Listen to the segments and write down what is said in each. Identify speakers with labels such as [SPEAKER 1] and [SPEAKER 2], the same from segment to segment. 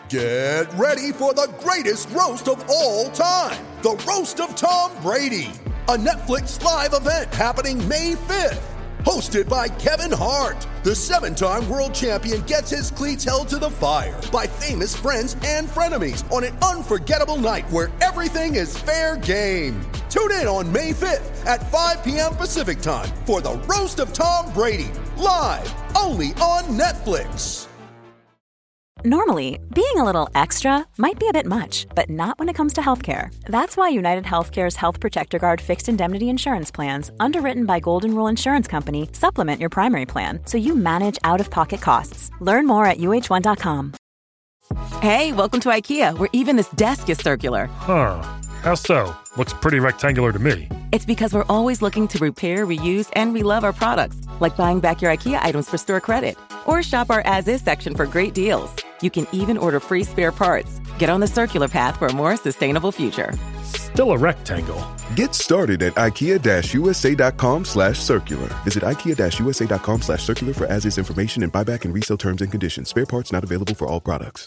[SPEAKER 1] Get ready for the greatest roast of all time, the Roast of Tom Brady, a Netflix live event happening May 5th. Hosted by Kevin Hart, the 7-time world champion gets his cleats held to the fire by famous friends and frenemies on an unforgettable night where everything is fair game. Tune in on May 5th at 5 p.m. Pacific time for the Roast of Tom Brady, live only on Netflix.
[SPEAKER 2] Normally, being a little extra might be a bit much, but not when it comes to healthcare. That's why United Healthcare's Health Protector Guard fixed indemnity insurance plans, underwritten by Golden Rule Insurance Company, supplement your primary plan so you manage out-of-pocket costs. Learn more at uh1.com.
[SPEAKER 3] Hey, welcome to IKEA, where even this desk is circular.
[SPEAKER 4] Huh. How so? Looks pretty rectangular to me.
[SPEAKER 3] It's because we're always looking to repair, reuse, and relove our products, like buying back your IKEA items for store credit. Or shop our as-is section for great deals. You can even order free spare parts. Get on the circular path for a more sustainable future.
[SPEAKER 4] Still a rectangle.
[SPEAKER 5] Get started at IKEA-USA.com/circular. Visit IKEA-USA.com/circular for as-is information and buyback and resale terms and conditions. Spare parts not available for all products.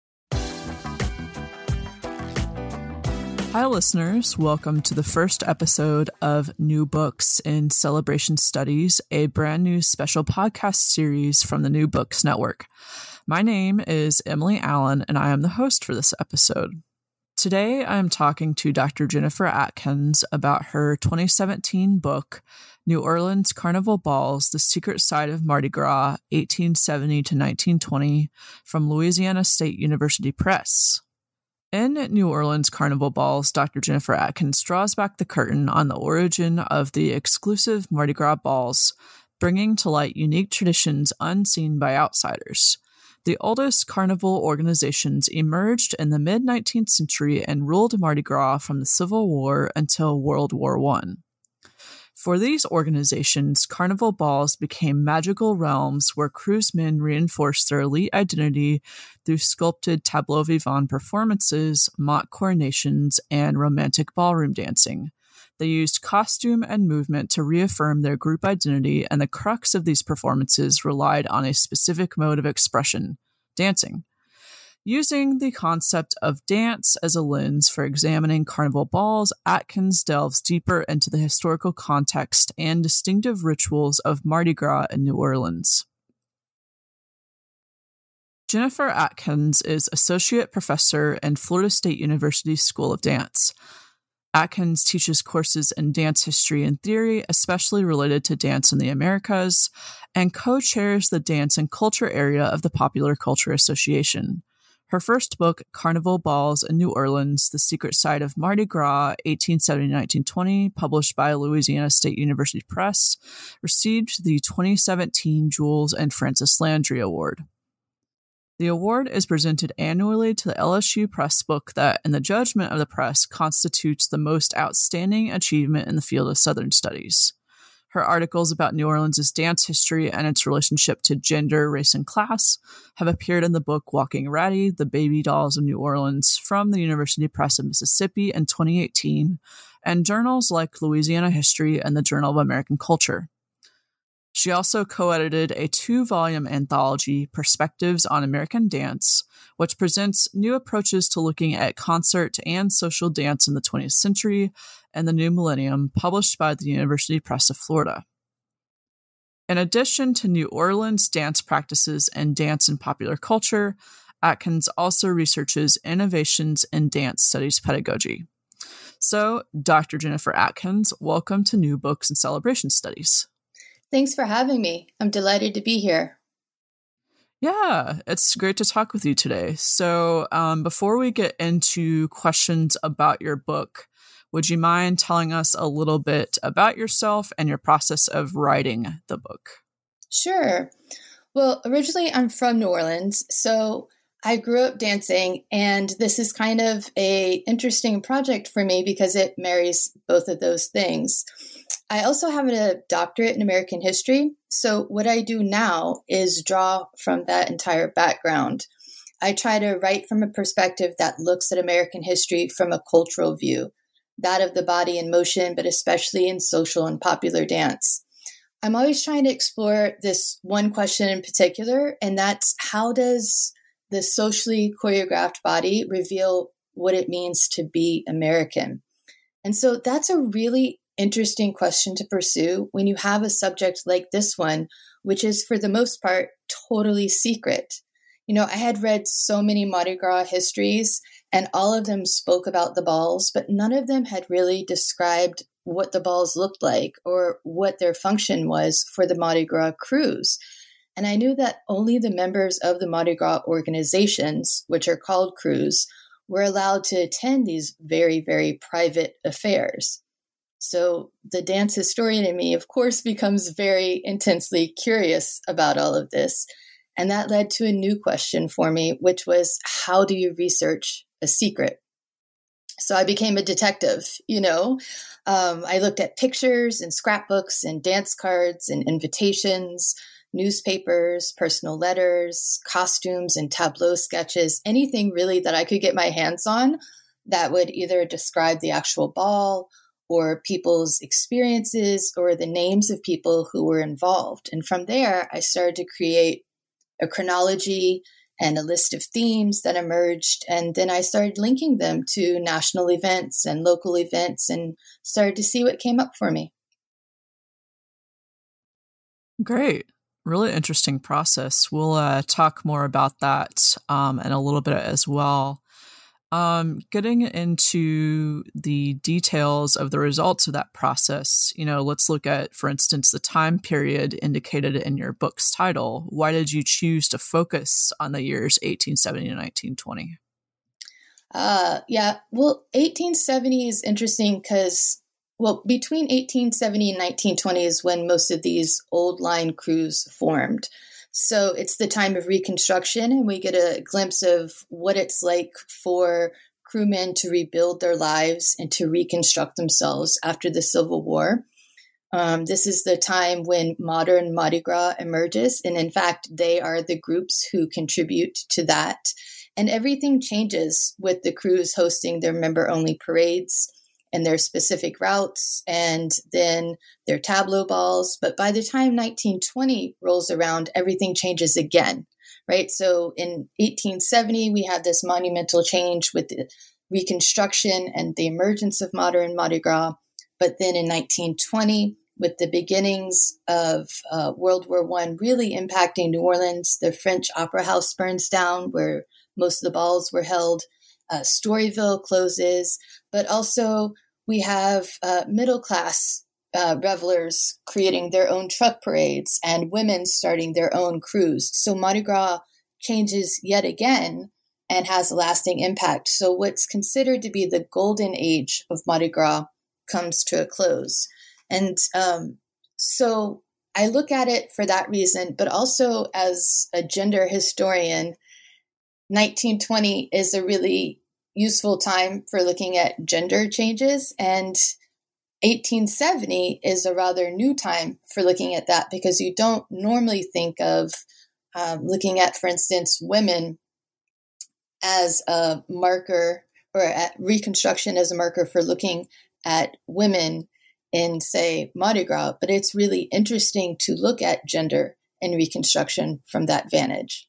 [SPEAKER 6] Hi, listeners. Welcome to the first episode of New Books in Celebration Studies, a brand new special podcast series from the New Books Network. My name is Emily Allen, and I am the host for this episode. Today, I am talking to Dr. Jennifer Atkins about her 2017 book, New Orleans Carnival Balls, The Secret Side of Mardi Gras, 1870 to 1920, from Louisiana State University Press. In New Orleans Carnival Balls, Dr. Jennifer Atkins draws back the curtain on the origin of the exclusive Mardi Gras balls, bringing to light unique traditions unseen by outsiders. The oldest carnival organizations emerged in the mid-19th century and ruled Mardi Gras from the Civil War until World War I. For these organizations, carnival balls became magical realms where cruisemen reinforced their elite identity through sculpted tableau vivant performances, mock coronations, and romantic ballroom dancing. They used costume and movement to reaffirm their group identity, and the crux of these performances relied on a specific mode of expression, dancing. Using the concept of dance as a lens for examining carnival balls, Atkins delves deeper into the historical context and distinctive rituals of Mardi Gras in New Orleans. Jennifer Atkins is Associate Professor in Florida State University School of Dance. Atkins teaches courses in dance history and theory, especially related to dance in the Americas, and co-chairs the dance and culture area of the Popular Culture Association. Her first book, Carnival Balls in New Orleans, The Secret Side of Mardi Gras, 1870-1920, published by Louisiana State University Press, received the 2017 Jules and Francis Landry Award. The award is presented annually to the LSU Press book that, in the judgment of the press, constitutes the most outstanding achievement in the field of Southern studies. Her articles about New Orleans' dance history and its relationship to gender, race, and class have appeared in the book Walking Ratty, The Baby Dolls of New Orleans from the University Press of Mississippi in 2018, and journals like Louisiana History and the Journal of American Culture. She also co-edited a 2-volume anthology, Perspectives on American Dance, which presents new approaches to looking at concert and social dance in the 20th century and the new millennium, published by the University Press of Florida. In addition to New Orleans dance practices and dance in popular culture, Atkins also researches innovations in dance studies pedagogy. So, Dr. Jennifer Atkins, welcome to New Books in Celebration Studies.
[SPEAKER 7] Thanks for having me. I'm delighted to be here.
[SPEAKER 6] Yeah, it's great to talk with you today. So before we get into questions about your book, would you mind telling us a little bit about yourself and your process of writing the book?
[SPEAKER 7] Sure. Well, originally I'm from New Orleans, so I grew up dancing, and this is kind of a interesting project for me because it marries both of those things. I also have a doctorate in American history, so what I do now is draw from that entire background. I try to write from a perspective that looks at American history from a cultural view, that of the body in motion, but especially in social and popular dance. I'm always trying to explore this one question in particular, and that's how does the socially choreographed body reveal what it means to be American? And so that's a really interesting question to pursue when you have a subject like this one, which is for the most part totally secret. I had read so many Mardi Gras histories, and all of them spoke about the balls, but none of them had really described what the balls looked like or what their function was for the Mardi Gras cruise. And I knew that only the members of the Mardi Gras organizations, which are called crews, were allowed to attend these very, very private affairs. So the dance historian in me, of course, becomes very intensely curious about all of this. And that led to a new question for me, which was, how do you research a secret? So I became a detective, I looked at pictures and scrapbooks and dance cards and invitations, newspapers, personal letters, costumes and tableau sketches, anything really that I could get my hands on that would either describe the actual ball or people's experiences or the names of people who were involved. And from there, I started to create a chronology and a list of themes that emerged. And then I started linking them to national events and local events and started to see what came up for me.
[SPEAKER 6] Great. Really interesting process. We'll talk more about that in a little bit as well. Getting into the details of the results of that process, let's look at, for instance, the time period indicated in your book's title. Why did you choose to focus on the years 1870 to 1920?
[SPEAKER 7] Yeah, well, 1870 is interesting because, between 1870 and 1920 is when most of these old line crews formed. So it's the time of Reconstruction, and we get a glimpse of what it's like for crewmen to rebuild their lives and to reconstruct themselves after the Civil War. This is the time when modern Mardi Gras emerges, and in fact, they are the groups who contribute to that. And everything changes with the crews hosting their member-only parades and their specific routes, and then their tableau balls. But by the time 1920 rolls around, everything changes again, right? So in 1870, we have this monumental change with the Reconstruction and the emergence of modern Mardi Gras. But then in 1920, with the beginnings of World War I really impacting New Orleans, the French Opera House burns down where most of the balls were held. Storyville closes, but also we have middle-class revelers creating their own truck parades and women starting their own crews. So Mardi Gras changes yet again and has a lasting impact. So what's considered to be the golden age of Mardi Gras comes to a close. And so I look at it for that reason, but also as a gender historian, 1920 is a really useful time for looking at gender changes, and 1870 is a rather new time for looking at that because you don't normally think of looking at, for instance, women as a marker or at Reconstruction as a marker for looking at women in, say, Mardi Gras, but it's really interesting to look at gender in Reconstruction from that vantage.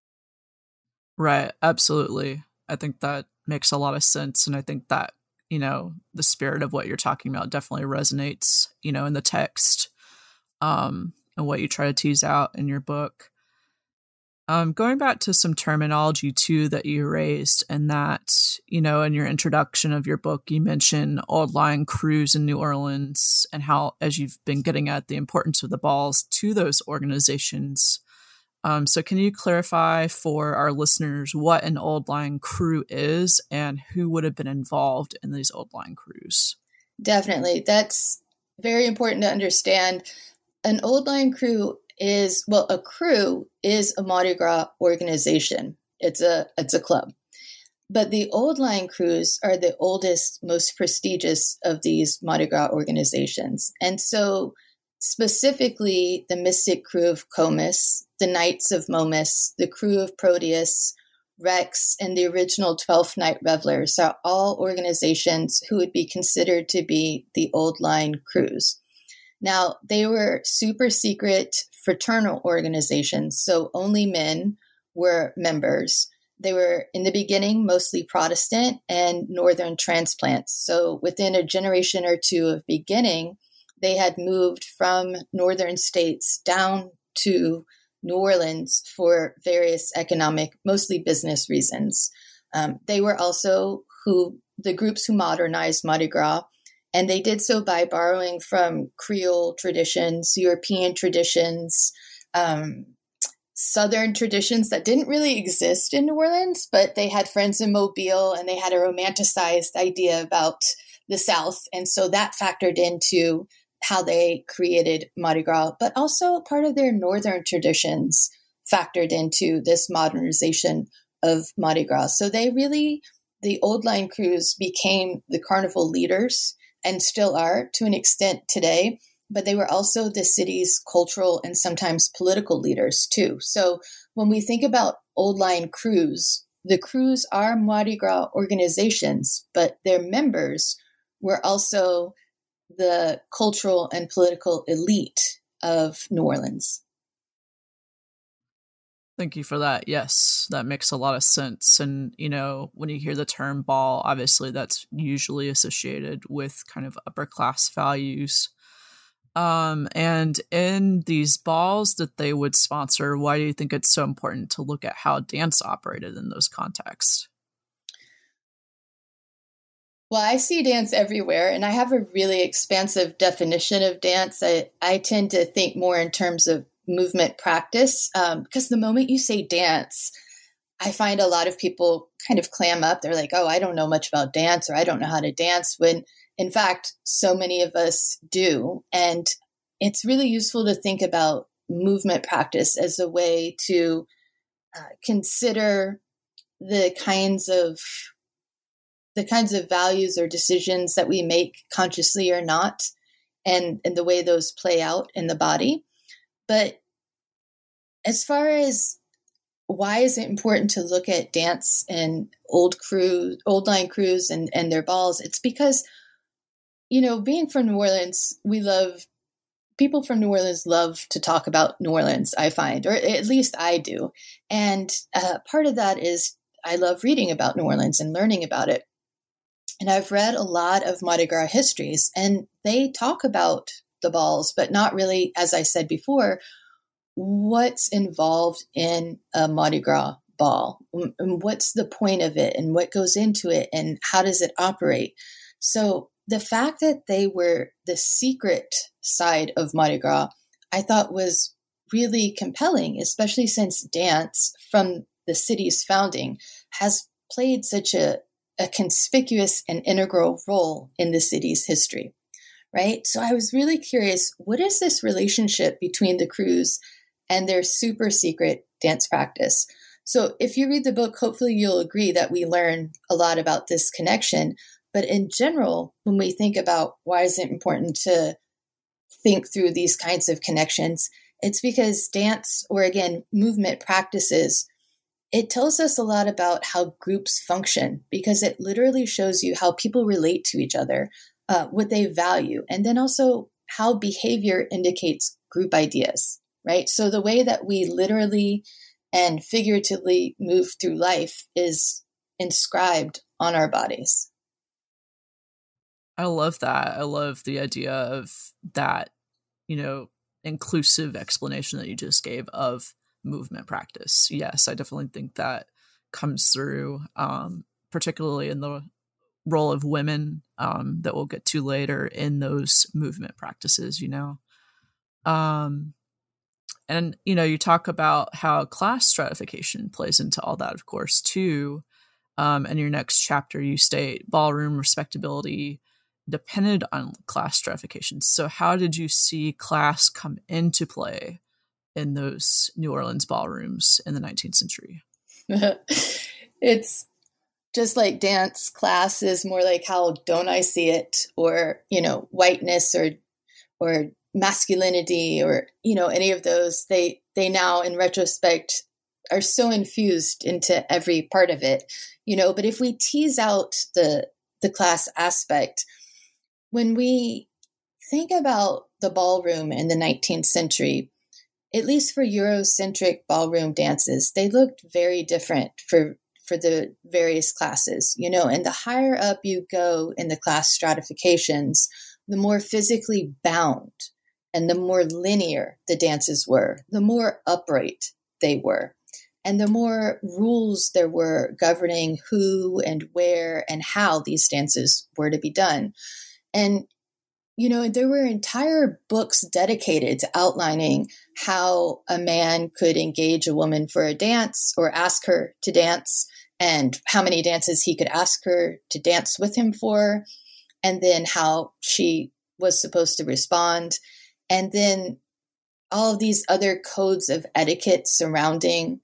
[SPEAKER 6] Right, absolutely. I think that makes a lot of sense. And I think that, the spirit of what you're talking about definitely resonates, in the text and what you try to tease out in your book. Going back to some terminology, too, that you raised, and that, in your introduction of your book, you mentioned old line crews in New Orleans and how, as you've been getting at, the importance of the balls to those organizations. So can you clarify for our listeners what an old line crew is and who would have been involved in these old line crews? Definitely.
[SPEAKER 7] That's very important to understand. An old line crew is, a crew is a Mardi Gras organization. It's a club. But the old line crews are the oldest, most prestigious of these Mardi Gras organizations. And so specifically the Mystic Crew of Comus, the Knights of Momus, the Crew of Proteus, Rex, and the original 12th Night Revelers are all organizations who would be considered to be the old line crews. Now, they were super secret fraternal organizations, so only men were members. They were, in the beginning, mostly Protestant and Northern transplants. So within a generation or two of beginning, they had moved from Northern states down to New Orleans for various economic, mostly business reasons. They were also the groups who modernized Mardi Gras, and they did so by borrowing from Creole traditions, European traditions, Southern traditions that didn't really exist in New Orleans, but they had friends in Mobile and they had a romanticized idea about the South. And so that factored into how they created Mardi Gras, but also part of their Northern traditions factored into this modernization of Mardi Gras. So the Old Line crews became the carnival leaders and still are to an extent today, but they were also the city's cultural and sometimes political leaders too. So when we think about Old Line crews, the crews are Mardi Gras organizations, but their members were also the cultural and political elite of New Orleans.
[SPEAKER 6] Thank you for that. Yes, that makes a lot of sense. And, when you hear the term ball, obviously that's usually associated with kind of upper class values. And in these balls that they would sponsor, why do you think it's so important to look at how dance operated in those contexts?
[SPEAKER 7] Well, I see dance everywhere, and I have a really expansive definition of dance. I tend to think more in terms of movement practice, because the moment you say dance, I find a lot of people kind of clam up. They're like, oh, I don't know much about dance, or I don't know how to dance, when in fact, so many of us do. And it's really useful to think about movement practice as a way to consider the kinds of values or decisions that we make consciously or not, and the way those play out in the body. But as far as why is it important to look at dance and old line crews and their balls, it's because, being from New Orleans, people from New Orleans love to talk about New Orleans, I find, or at least I do. And part of that is I love reading about New Orleans and learning about it. And I've read a lot of Mardi Gras histories, and they talk about the balls, but not really, as I said before, what's involved in a Mardi Gras ball, and what's the point of it, and what goes into it, and how does it operate. So the fact that they were the secret side of Mardi Gras, I thought was really compelling, especially since dance from the city's founding has played such a conspicuous and integral role in the city's history, right? So I was really curious, what is this relationship between the crews and their super secret dance practice? So if you read the book, hopefully you'll agree that we learn a lot about this connection. But in general, when we think about why is it important to think through these kinds of connections, it's because dance, or again, movement practices, it tells us a lot about how groups function, because it literally shows you how people relate to each other, what they value, and then also how behavior indicates group ideas, right? So the way that we literally and figuratively move through life is inscribed on our bodies.
[SPEAKER 6] I love that. I love the idea of that, inclusive explanation that you just gave of movement practice. Yes, I definitely think that comes through, particularly in the role of women that we'll get to later in those movement practices, And, you talk about how class stratification plays into all that, of course, too. In your next chapter, you state ballroom respectability depended on class stratification. So how did you see class come into play in those New Orleans ballrooms in the 19th century?
[SPEAKER 7] It's just like dance. Class is more like how don't I see it, or, whiteness or masculinity, or, any of those. They now in retrospect are so infused into every part of it, but if we tease out the class aspect, when we think about the ballroom in the 19th century, at least for Eurocentric ballroom dances, they looked very different for for the various classes, and the higher up you go in the class stratifications, the more physically bound and the more linear the dances were, the more upright they were, and the more rules there were governing who and where and how these dances were to be done. And there were entire books dedicated to outlining how a man could engage a woman for a dance or ask her to dance, and how many dances he could ask her to dance with him for, and then how she was supposed to respond. And then all of these other codes of etiquette surrounding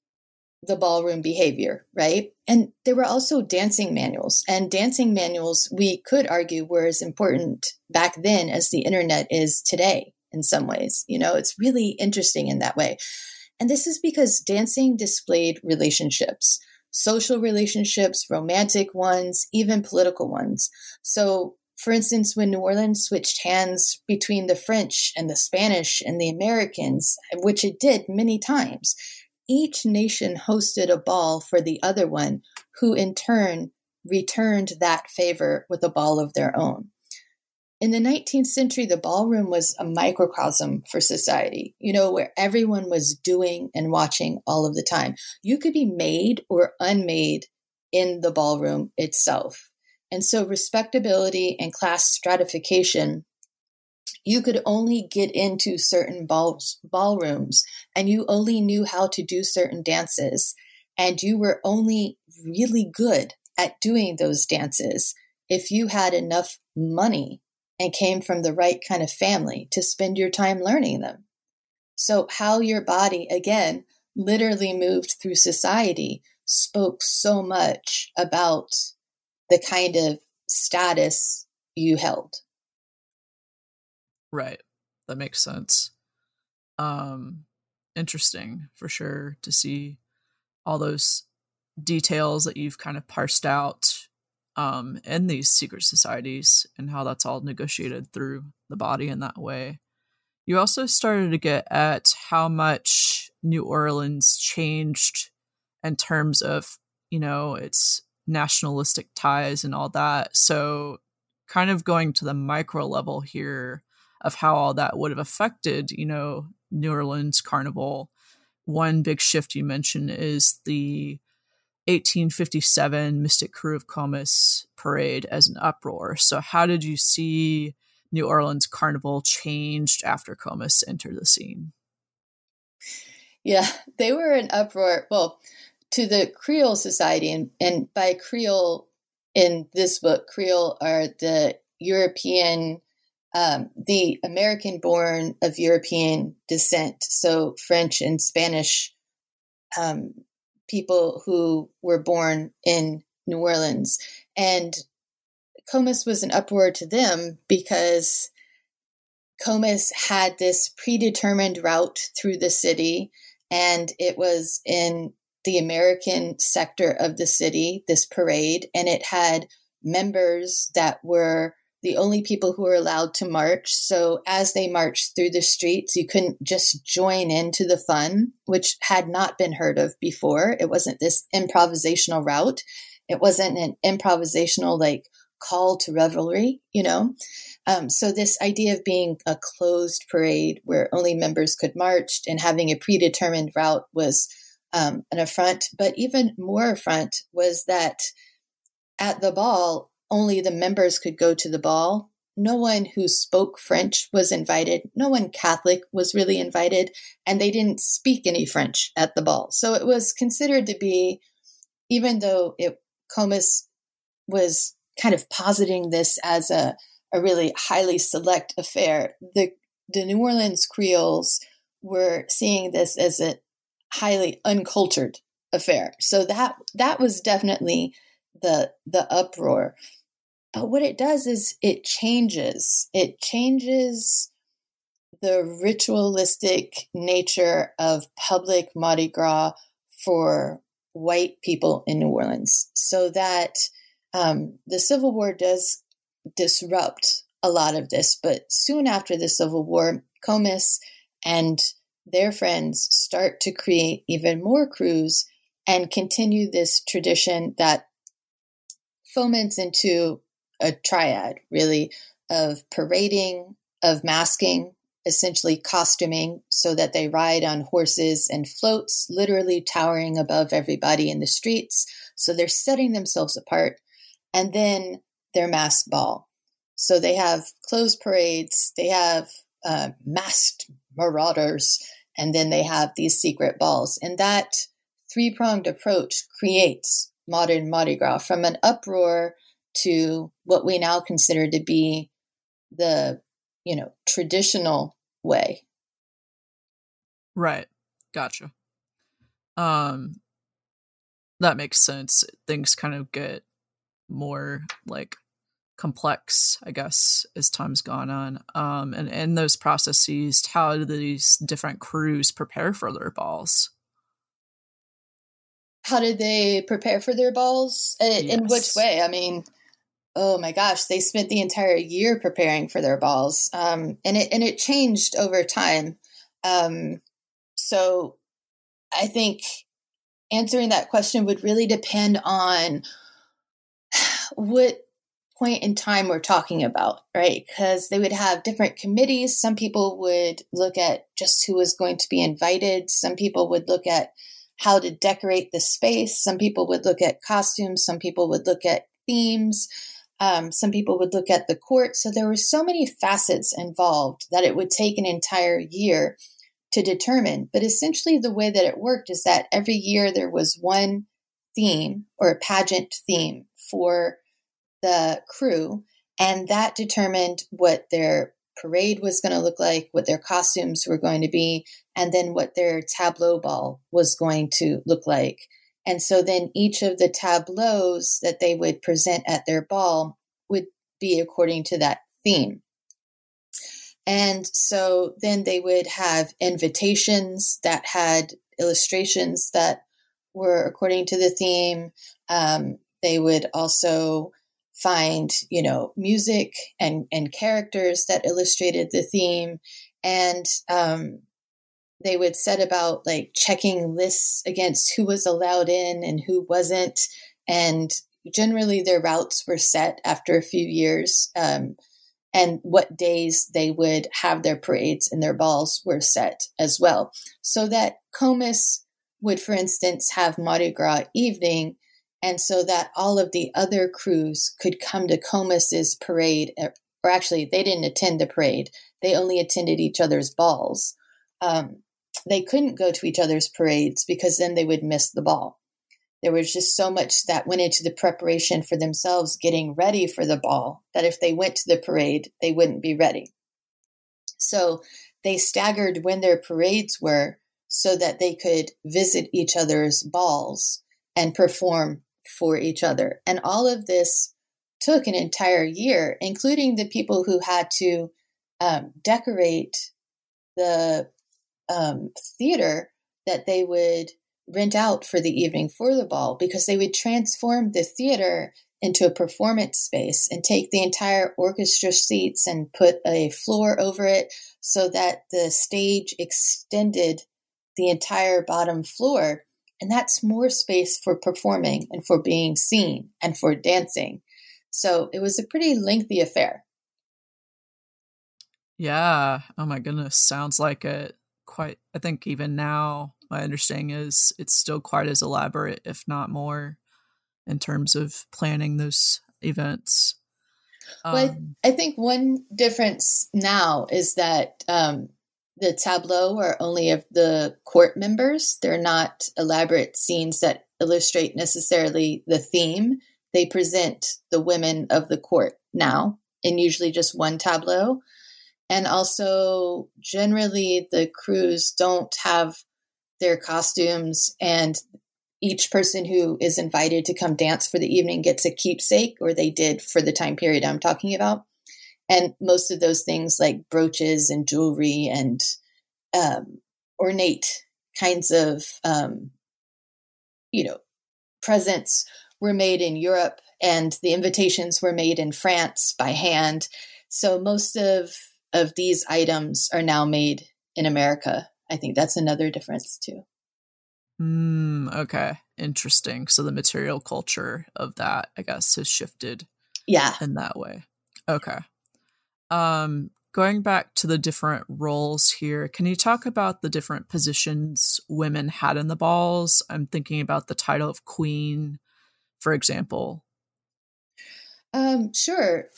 [SPEAKER 7] the ballroom behavior, right? And there were also dancing manuals, and dancing manuals, we could argue, were as important back then as the internet is today in some ways. It's really interesting in that way. And this is because dancing displayed relationships, social relationships, romantic ones, even political ones. So, for instance, when New Orleans switched hands between the French and the Spanish and the Americans, which it did many times, each nation hosted a ball for the other one, who in turn returned that favor with a ball of their own. In the 19th century, the ballroom was a microcosm for society, where everyone was doing and watching all of the time. You could be made or unmade in the ballroom itself. And so respectability and class stratification, you could only get into certain ballrooms, and you only knew how to do certain dances. And you were only really good at doing those dances if you had enough money and came from the right kind of family to spend your time learning them. So how your body, again, literally moved through society spoke so much about the kind of status you held.
[SPEAKER 6] Right. That makes sense. Interesting for sure to see all those details that you've kind of parsed out in these secret societies and how that's all negotiated through the body in that way. You also started to get at how much New Orleans changed in terms of, its nationalistic ties and all that. So kind of going to the micro level here of how all that would have affected, New Orleans Carnival. One big shift you mentioned is the 1857 Mystic Krewe of Comus parade as an uproar. So how did you see New Orleans Carnival changed after Comus entered the scene?
[SPEAKER 7] Yeah, they were an uproar. Well, to the Creole Society, and by Creole in this book, Creole are the European, the American-born of European descent, so French and Spanish people who were born in New Orleans. And Comus was an uproar to them because Comus had this predetermined route through the city, and it was in the American sector of the city, this parade, and it had members that were the only people who were allowed to march. So as they marched through the streets, you couldn't just join into the fun, which had not been heard of before. It wasn't this improvisational route. It wasn't an improvisational call to revelry, So this idea of being a closed parade where only members could march and having a predetermined route was an affront. But even more affront was that at the ball, only the members could go to the ball. No one who spoke French was invited. No one Catholic was really invited, and they didn't speak any French at the ball. So it was considered to be, even though Comus was kind of positing this as a really highly select affair, the New Orleans Creoles were seeing this as a highly uncultured affair. So that was definitely the uproar. But what it does is it changes the ritualistic nature of public Mardi Gras for white people in New Orleans, so that the Civil War does disrupt a lot of this. But soon after the Civil War, Comus and their friends start to create even more crews and continue this tradition that foments into a triad, really, of parading, of masking, essentially costuming, so that they ride on horses and floats, literally towering above everybody in the streets. So they're setting themselves apart. And then their masked ball. So they have clothes parades, they have masked marauders, and then they have these secret balls. And that three-pronged approach creates modern Mardi Gras, from an uproar to what we now consider to be the, traditional way.
[SPEAKER 6] Right. Gotcha. That makes sense. Things kind of get more like complex, I guess, as time's gone on. And in those processes, how do these different crews prepare for their balls?
[SPEAKER 7] How did they prepare for their balls? In which way? I mean, oh my gosh, they spent the entire year preparing for their balls. And it changed over time. So I think answering that question would really depend on what point in time we're talking about, right? Because they would have different committees. Some people would look at just who was going to be invited. Some people would look at how to decorate the space. Some people would look at costumes. Some people would look at themes. Some people would look at the court. So there were so many facets involved that it would take an entire year to determine. But essentially the way that it worked is that every year there was one theme or a pageant theme for the crew, and that determined what their parade was going to look like, what their costumes were going to be, and then what their tableau ball was going to look like. And so then each of the tableaus that they would present at their ball would be according to that theme. And so then they would have invitations that had illustrations that were according to the theme. They would also find, music and characters that illustrated the theme. And they would set about like checking lists against who was allowed in and who wasn't. And generally their routes were set after a few years. And what days they would have their parades and their balls were set as well. So that Comus would, for instance, have Mardi Gras evening, and so that all of the other crews could come to Comus's parade, or actually they didn't attend the parade. They only attended each other's balls. They couldn't go to each other's parades because then they would miss the ball. There was just so much that went into the preparation for themselves getting ready for the ball that if they went to the parade, they wouldn't be ready. So they staggered when their parades were so that they could visit each other's balls and perform for each other. And all of this took an entire year, including the people who had to decorate the theater that they would rent out for the evening for the ball, because they would transform the theater into a performance space and take the entire orchestra seats and put a floor over it so that the stage extended the entire bottom floor. And that's more space for performing and for being seen and for dancing. So it was a pretty lengthy affair.
[SPEAKER 6] Yeah. Oh my goodness. Sounds like it quite, I think even now, my understanding is it's still quite as elaborate, if not more, in terms of planning those events.
[SPEAKER 7] Well, I think one difference now is that the tableau are only of the court members. They're not elaborate scenes that illustrate necessarily the theme. They present the women of the court now in usually just one tableau. And also, generally, the crews don't have their costumes, and each person who is invited to come dance for the evening gets a keepsake, or they did for the time period I'm talking about. And most of those things like brooches and jewelry and ornate kinds of, presents were made in Europe, and the invitations were made in France by hand. So most of these items are now made in America. I think that's another difference too.
[SPEAKER 6] Okay. Interesting. So the material culture of that, I guess, has shifted in that way. Okay. Going back to the different roles here, can you talk about the different positions women had in the balls? I'm thinking about the title of queen, for example.
[SPEAKER 7] Sure.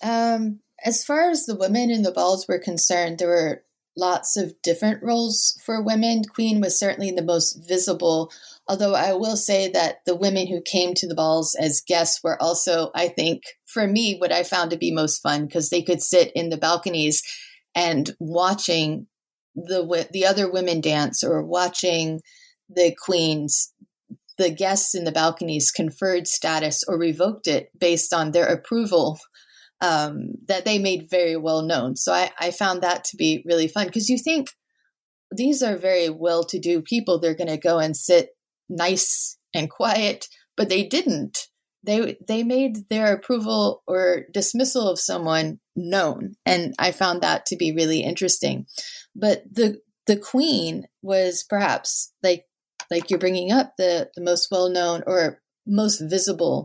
[SPEAKER 7] As far as the women in the balls were concerned, there were lots of different roles for women. Queen was certainly the most visible, although I will say that the women who came to the balls as guests were also, I think, for me, what I found to be most fun, because they could sit in the balconies and watching the other women dance, or watching the queens. The guests in the balconies conferred status or revoked it based on their approval that they made very well known. So I found that to be really fun, because you think these are very well-to-do people. They're going to go and sit nice and quiet, but they didn't. They made their approval or dismissal of someone known, and I found that to be really interesting. But the queen was perhaps like you're bringing up the most well-known or most visible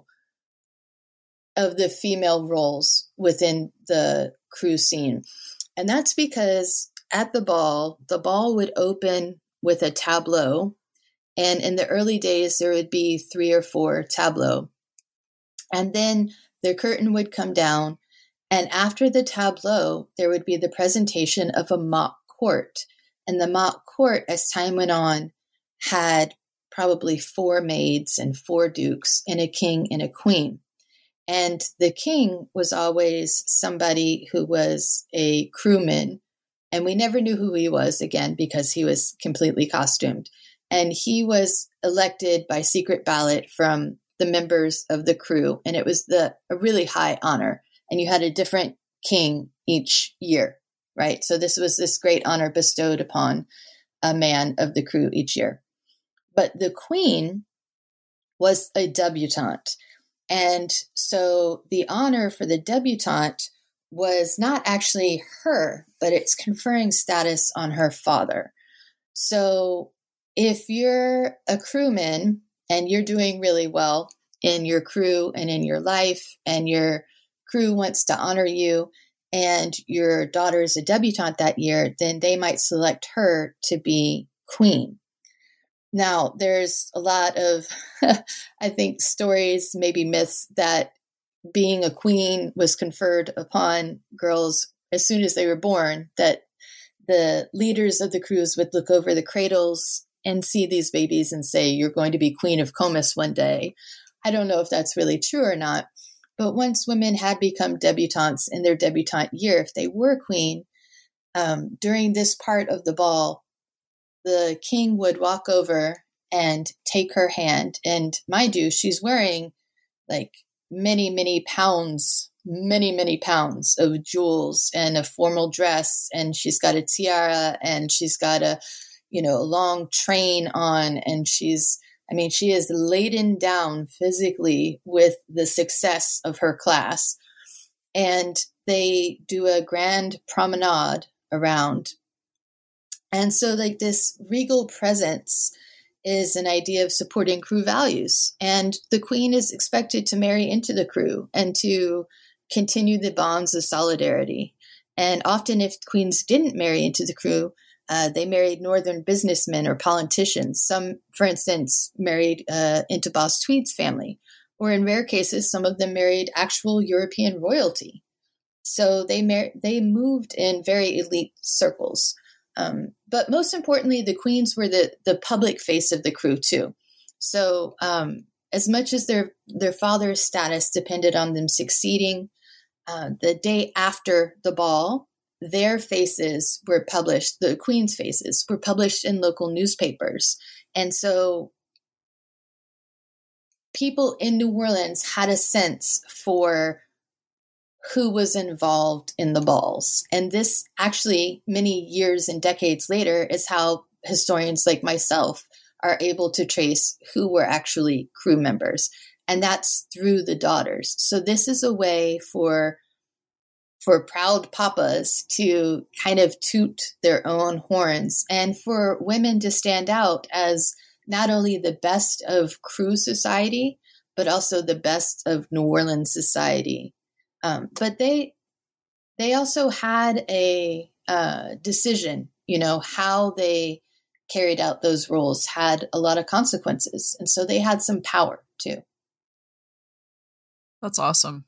[SPEAKER 7] of the female roles within the crew scene. And that's because at the ball would open with a tableau. And in the early days, there would be 3 or 4 tableaux. And then the curtain would come down. And after the tableau, there would be the presentation of a mock court. And the mock court, as time went on, had probably 4 maids and 4 dukes and a king and a queen. And the king was always somebody who was a crewman, and we never knew who he was, again, because he was completely costumed. And he was elected by secret ballot from the members of the crew, and it was a really high honor. And you had a different king each year, right? So this was this great honor bestowed upon a man of the crew each year. But the queen was a debutante. And so the honor for the debutante was not actually her, but it's conferring status on her father. So if you're a crewman and you're doing really well in your crew and in your life, and your crew wants to honor you, and your daughter is a debutante that year, then they might select her to be queen. Now, there's a lot of, I think, stories, maybe myths, that being a queen was conferred upon girls as soon as they were born, that the leaders of the crews would look over the cradles and see these babies and say, you're going to be Queen of Comus one day. I don't know if that's really true or not, but once women had become debutantes in their debutante year, if they were queen, during this part of the ball, the king would walk over and take her hand. And mind you, she's wearing like many, many pounds of jewels and a formal dress. And she's got a tiara, and she's got a long train on. And she is laden down physically with the success of her class. And they do a grand promenade around. And so like this regal presence is an idea of supporting crew values. And the queen is expected to marry into the crew and to continue the bonds of solidarity. And often if queens didn't marry into the crew, they married northern businessmen or politicians. Some, for instance, married into Boss Tweed's family. Or in rare cases, some of them married actual European royalty. So they moved in very elite circles. But most importantly, the queens were the public face of the crew too. So as much as their father's status depended on them succeeding, the day after the ball, their faces were published, the queen's faces were published in local newspapers. And so people in New Orleans had a sense for who was involved in the balls. And this actually, many years and decades later, is how historians like myself are able to trace who were actually crew members. And that's through the daughters. So this is a way for proud papas to kind of toot their own horns, and for women to stand out as not only the best of crew society, but also the best of New Orleans society. But they also had a decision, how they carried out those roles had a lot of consequences. And so they had some power too.
[SPEAKER 6] That's awesome.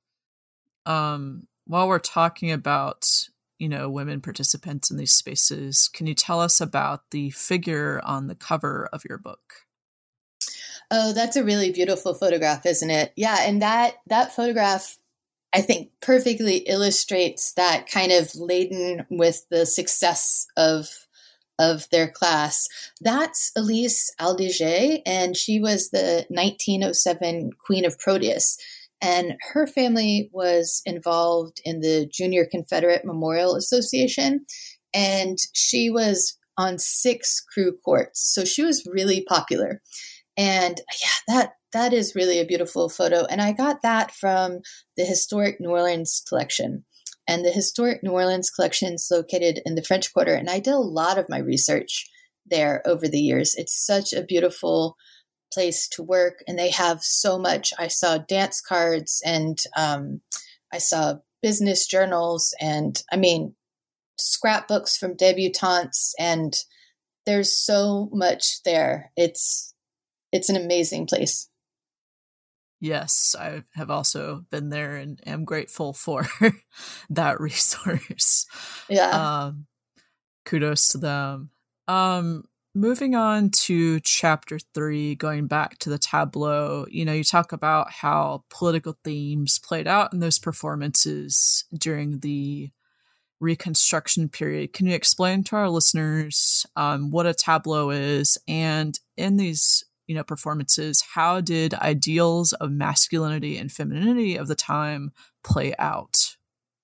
[SPEAKER 6] While we're talking about, women participants in these spaces, can you tell us about the figure on the cover of your book?
[SPEAKER 7] Oh, that's a really beautiful photograph, isn't it? Yeah. And that photograph, I think, perfectly illustrates that kind of laden with the success of their class. That's Elise Aldiger, and she was the 1907 Queen of Proteus. And her family was involved in the Junior Confederate Memorial Association, and she was on 6 crew courts. So she was really popular. And yeah, that is really a beautiful photo. And I got that from the Historic New Orleans collection. And the Historic New Orleans collection is located in the French Quarter. And I did a lot of my research there over the years. It's such a beautiful place to work. And they have so much. I saw dance cards, and I saw business journals, and scrapbooks from debutantes. And there's so much there. It's an amazing place.
[SPEAKER 6] Yes, I have also been there and am grateful for that resource.
[SPEAKER 7] Yeah.
[SPEAKER 6] Kudos to them. Moving on to chapter 3, going back to the tableau, you talk about how political themes played out in those performances during the Reconstruction period. Can you explain to our listeners what a tableau is, and in these performances, how did ideals of masculinity and femininity of the time play out?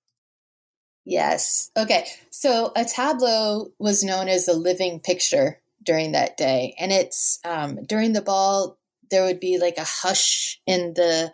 [SPEAKER 7] Yes. Okay. So a tableau was known as a living picture during that day. And it's during the ball, there would be like a hush in the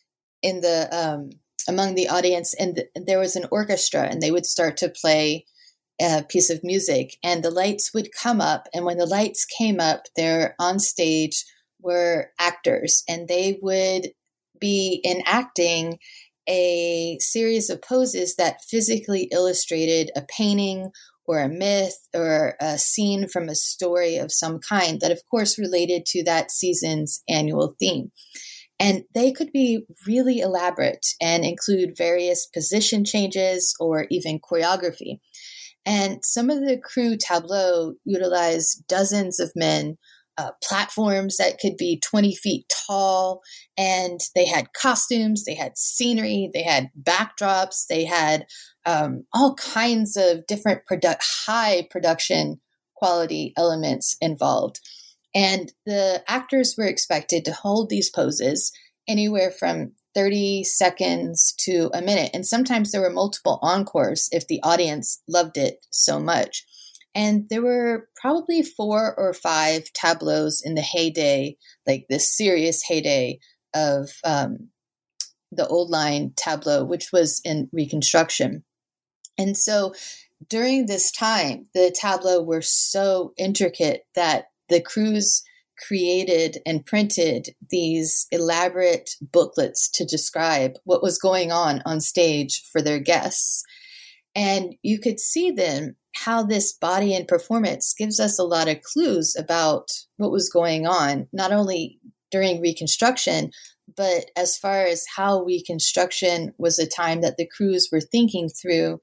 [SPEAKER 7] among the audience, and there was an orchestra, and they would start to play a piece of music, and the lights would come up. And when the lights came up, there on stage were actors, and they would be enacting a series of poses that physically illustrated a painting or a myth or a scene from a story of some kind that, of course, related to that season's annual theme. And they could be really elaborate and include various position changes or even choreography. And some of the crew tableau utilized dozens of men, platforms that could be 20 feet tall, and they had costumes, they had scenery, they had backdrops, they had all kinds of different high production quality elements involved. And the actors were expected to hold these poses anywhere from 30 seconds to a minute. And sometimes there were multiple encores if the audience loved it so much. And there were probably 4 or 5 tableaus in the heyday, like this serious heyday of the Old Line tableau, which was in Reconstruction. And so during this time, the tableaux were so intricate that the crews created and printed these elaborate booklets to describe what was going on stage for their guests. And you could see then how this body and performance gives us a lot of clues about what was going on, not only during Reconstruction, but as far as how Reconstruction was a time that the crews were thinking through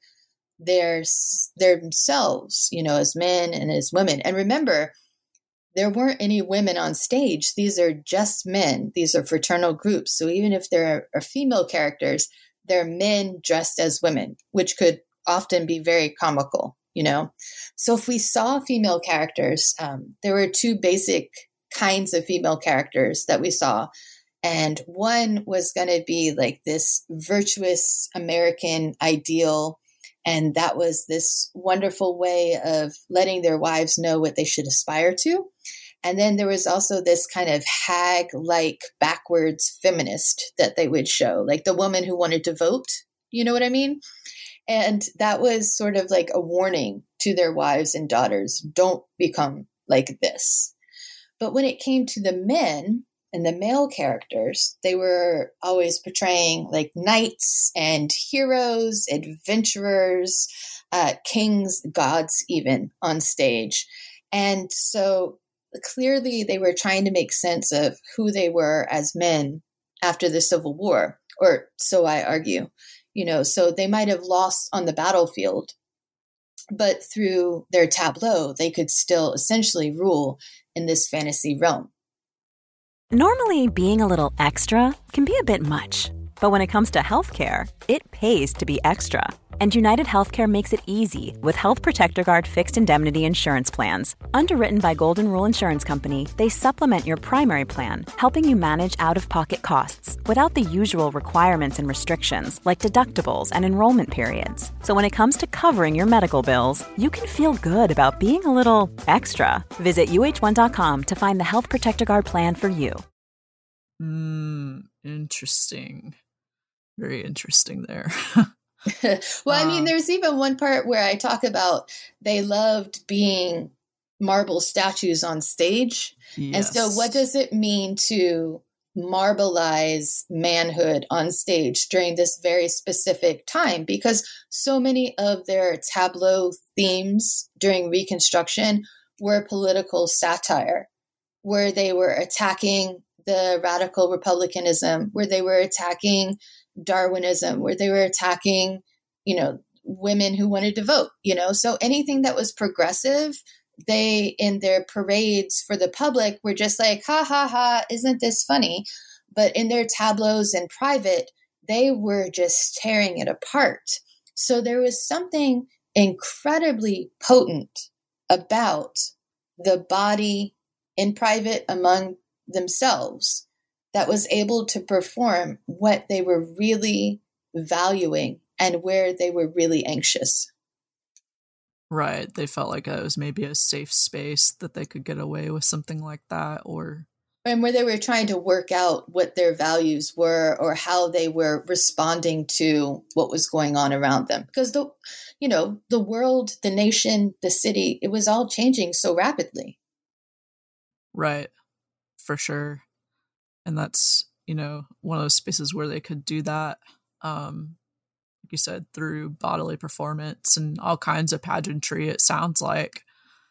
[SPEAKER 7] themselves, as men and as women. And remember, there weren't any women on stage. These are just men. These are fraternal groups. So even if there are female characters, they're men dressed as women, which could often be very comical, So if we saw female characters, there were 2 basic kinds of female characters that we saw. And one was going to be like this virtuous American ideal. And that was this wonderful way of letting their wives know what they should aspire to. And then there was also this kind of hag-like backwards feminist that they would show, like the woman who wanted to vote. You know what I mean? And that was sort of like a warning to their wives and daughters, don't become like this. But when it came to the men and the male characters, they were always portraying like knights and heroes, adventurers, kings, gods, even on stage. And so clearly they were trying to make sense of who they were as men after the Civil War, or so I argue. So they might have lost on the battlefield, but through their tableau, they could still essentially rule in this fantasy realm.
[SPEAKER 2] Normally, being a little extra can be a bit much, but when it comes to healthcare, it pays to be extra. And United Healthcare makes it easy with Health Protector Guard fixed indemnity insurance plans. Underwritten by Golden Rule Insurance Company, they supplement your primary plan, helping you manage out-of-pocket costs without the usual requirements and restrictions like deductibles and enrollment periods. So when it comes to covering your medical bills, you can feel good about being a little extra. Visit uh1.com to find the Health Protector Guard plan for you.
[SPEAKER 6] Interesting. Very interesting there.
[SPEAKER 7] Well, I mean, there's even one part where I talk about they loved being marble statues on stage. Yes. And so what does it mean to marbleize manhood on stage during this very specific time? Because so many of their tableau themes during Reconstruction were political satire, where they were attacking the radical republicanism, where they were attacking Darwinism, where they were attacking, women who wanted to vote, so anything that was progressive, they, in their parades for the public, were just like, ha, ha, ha, isn't this funny? But in their tableaus in private, they were just tearing it apart. So there was something incredibly potent about the body in private among themselves that was able to perform what they were really valuing and where they were really anxious.
[SPEAKER 6] Right. They felt like it was maybe a safe space that they could get away with something like that,
[SPEAKER 7] and where they were trying to work out what their values were or how they were responding to what was going on around them. Because the world, the nation, the city, it was all changing so rapidly.
[SPEAKER 6] Right. For sure. And that's, one of those spaces where they could do that, like you said, through bodily performance and all kinds of pageantry, it sounds like.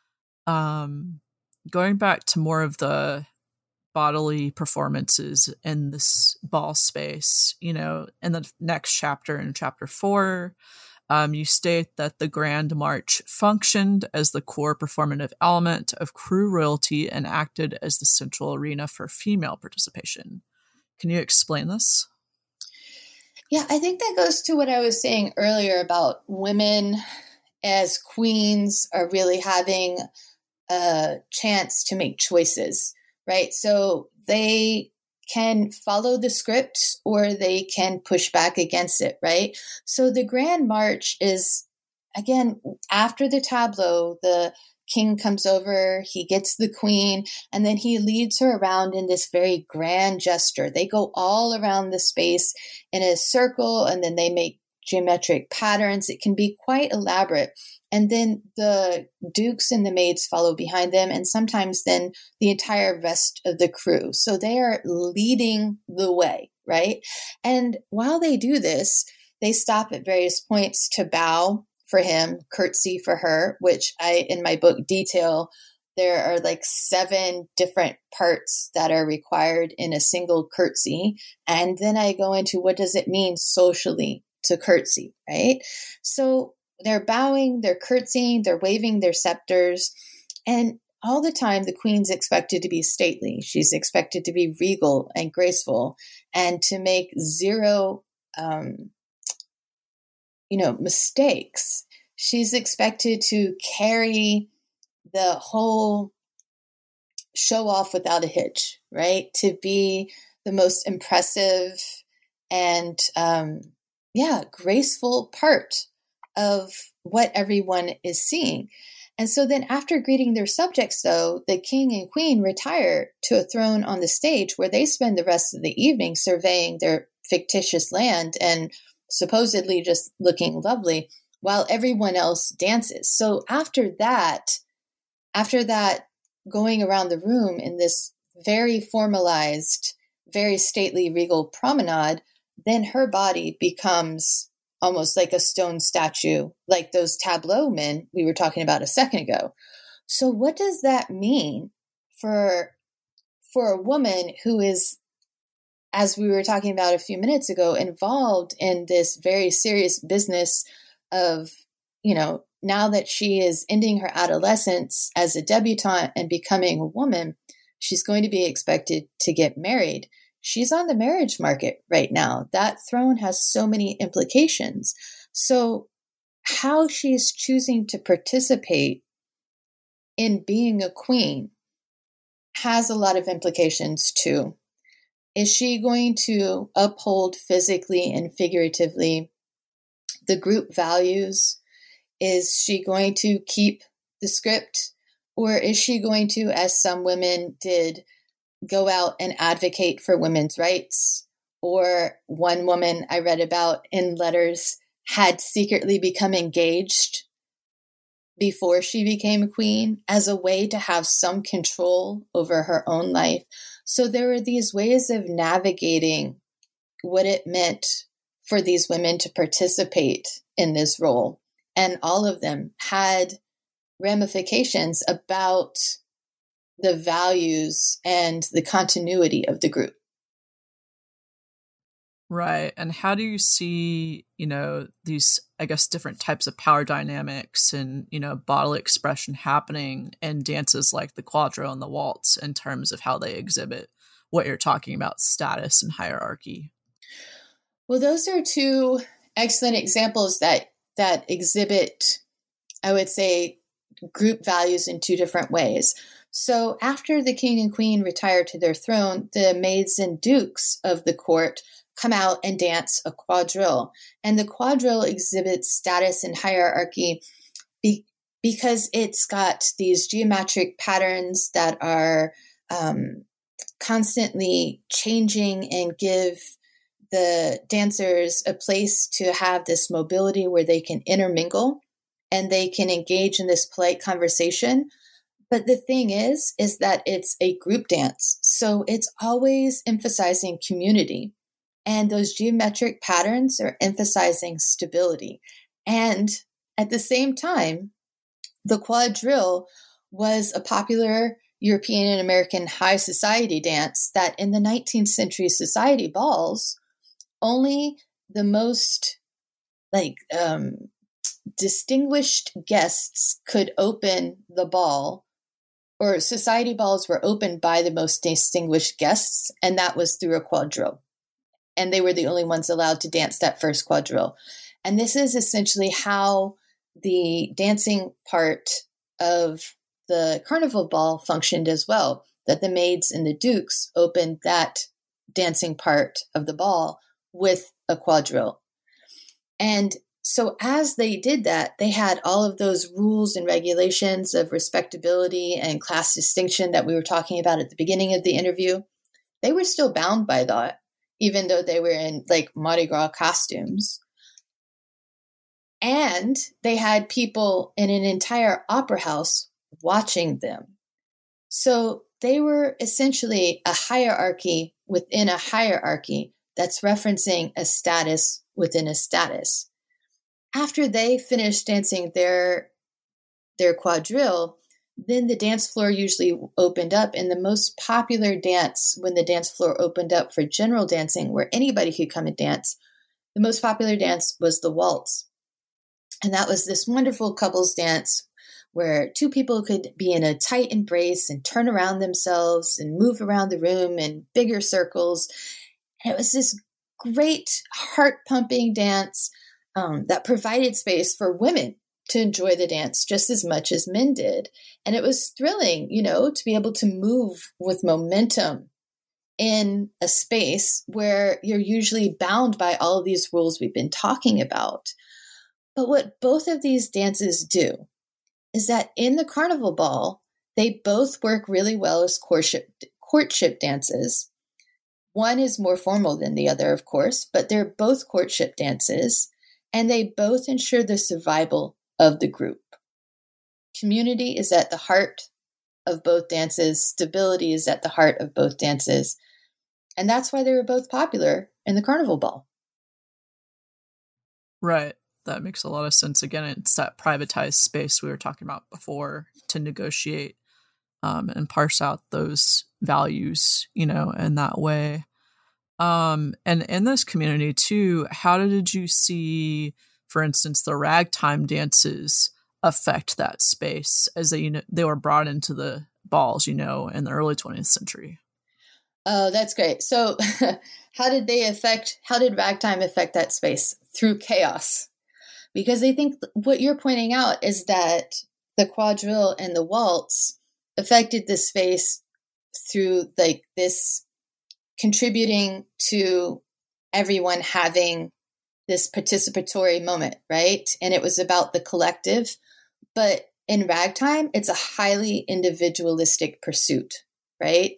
[SPEAKER 6] Going back to more of the bodily performances in this ball space, in the next chapter, in chapter 4, you state that the Grand March functioned as the core performative element of crew royalty and acted as the central arena for female participation. Can you explain this?
[SPEAKER 7] Yeah, I think that goes to what I was saying earlier about women as queens are really having a chance to make choices, right? So they can follow the script or they can push back against it, right? So the Grand March is, again, after the tableau, the king comes over, he gets the queen, and then he leads her around in this very grand gesture. They go all around the space in a circle, and then they make geometric patterns. It can be quite elaborate. And then the dukes and the maids follow behind them, and sometimes then the entire rest of the crew. So they are leading the way, right? And while they do this, they stop at various points to bow for him, curtsy for her, which I, in my book, detail. There are like 7 different parts that are required in a single curtsy. And then I go into what does it mean socially to curtsy, right? So they're bowing, they're curtsying, they're waving their scepters. And all the time, the queen's expected to be stately. She's expected to be regal and graceful and to make zero mistakes. She's expected to carry the whole show off without a hitch, right? To be the most impressive and, graceful part of what everyone is seeing. And so then after greeting their subjects, though, the king and queen retire to a throne on the stage where they spend the rest of the evening surveying their fictitious land and supposedly just looking lovely while everyone else dances. So after that going around the room in this very formalized, very stately, regal promenade, then her body becomes almost like a stone statue, like those tableau men we were talking about a second ago. So what does that mean for a woman who is, as we were talking about a few minutes ago, involved in this very serious business of, now that she is ending her adolescence as a debutante and becoming a woman, she's going to be expected to get married. She's on the marriage market right now. That throne has so many implications. So how she's choosing to participate in being a queen has a lot of implications too. Is she going to uphold physically and figuratively the group values? Is she going to keep the script? Or is she going to, as some women did, go out and advocate for women's rights? Or one woman I read about in letters had secretly become engaged before she became a queen as a way to have some control over her own life. So there were these ways of navigating what it meant for these women to participate in this role. And all of them had ramifications about the values and the continuity of the group.
[SPEAKER 6] Right. And how do you see, these, I guess, different types of power dynamics and, bodily expression happening in dances like the quadrille and the waltz in terms of how they exhibit what you're talking about, status and hierarchy?
[SPEAKER 7] Well, those are two excellent examples that exhibit, I would say, group values in two different ways. So after the king and queen retire to their throne, the maids and dukes of the court come out and dance a quadrille. And the quadrille exhibits status and hierarchy because it's got these geometric patterns that are constantly changing and give the dancers a place to have this mobility where they can intermingle and they can engage in this polite conversation. But the thing is that it's a group dance. So it's always emphasizing community. And those geometric patterns are emphasizing stability. And at the same time, the quadrille was a popular European and American high society dance that in the 19th century society balls, only the most distinguished guests could open the ball, or society balls were opened by the most distinguished guests, and that was through a quadrille. And they were the only ones allowed to dance that first quadrille. And this is essentially how the dancing part of the carnival ball functioned as well, that the maids and the dukes opened that dancing part of the ball with a quadrille. And so as they did that, they had all of those rules and regulations of respectability and class distinction that we were talking about at the beginning of the interview. They were still bound by that, even though they were in Mardi Gras costumes. And they had people in an entire opera house watching them. So they were essentially a hierarchy within a hierarchy that's referencing a status within a status. After they finished dancing their quadrille, then the dance floor usually opened up. And the most popular dance when the dance floor opened up for general dancing, where anybody could come and dance, the most popular dance was the waltz. And that was this wonderful couples dance where two people could be in a tight embrace and turn around themselves and move around the room in bigger circles. And it was this great heart-pumping dance that provided space for women to enjoy the dance just as much as men did. And it was thrilling, to be able to move with momentum in a space where you're usually bound by all of these rules we've been talking about. But what both of these dances do is that in the carnival ball, they both work really well as courtship dances. One is more formal than the other, of course, but they're both courtship dances, and they both ensure the survival of the group. Community is at the heart of both dances. Stability is at the heart of both dances. And that's why they were both popular in the carnival ball.
[SPEAKER 6] Right. That makes a lot of sense. Again, it's that privatized space we were talking about before to negotiate and parse out those values, in that way. And in this community too, how did you see, for instance, the ragtime dances affect that space as they were brought into the balls, in the early 20th century?
[SPEAKER 7] Oh, that's great. So how did ragtime affect that space? Through chaos. Because I think what you're pointing out is that the quadrille and the waltz affected the space through like this contributing to everyone having this participatory moment, right? And it was about the collective. But in ragtime, it's a highly individualistic pursuit, right?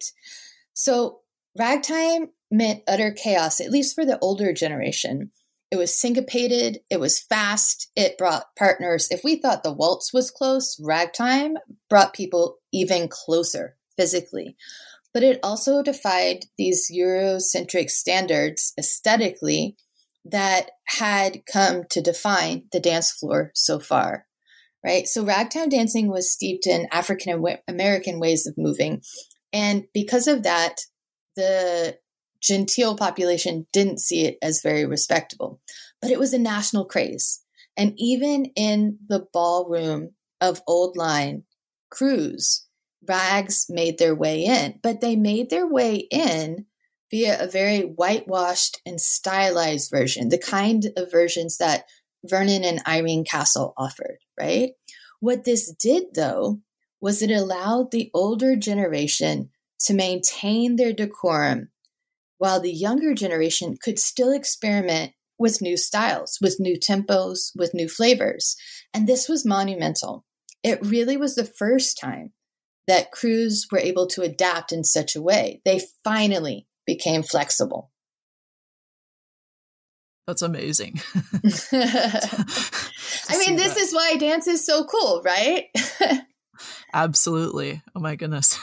[SPEAKER 7] So ragtime meant utter chaos, at least for the older generation. It was syncopated. It was fast. It brought partners. If we thought the waltz was close, ragtime brought people even closer physically. But it also defied these Eurocentric standards aesthetically that had come to define the dance floor so far, right? So ragtime dancing was steeped in African American ways of moving. And because of that, the genteel population didn't see it as very respectable. But it was a national craze. And even in the ballroom of Old Line Cruise, rags made their way in. But they made their way in via a very whitewashed and stylized version, the kind of versions that Vernon and Irene Castle offered, right? What this did, though, was it allowed the older generation to maintain their decorum while the younger generation could still experiment with new styles, with new tempos, with new flavors. And this was monumental. It really was the first time that crews were able to adapt in such a way. They finally became flexible.
[SPEAKER 6] That's amazing.
[SPEAKER 7] I mean, this is why dance is so cool, right?
[SPEAKER 6] Absolutely. Oh my goodness.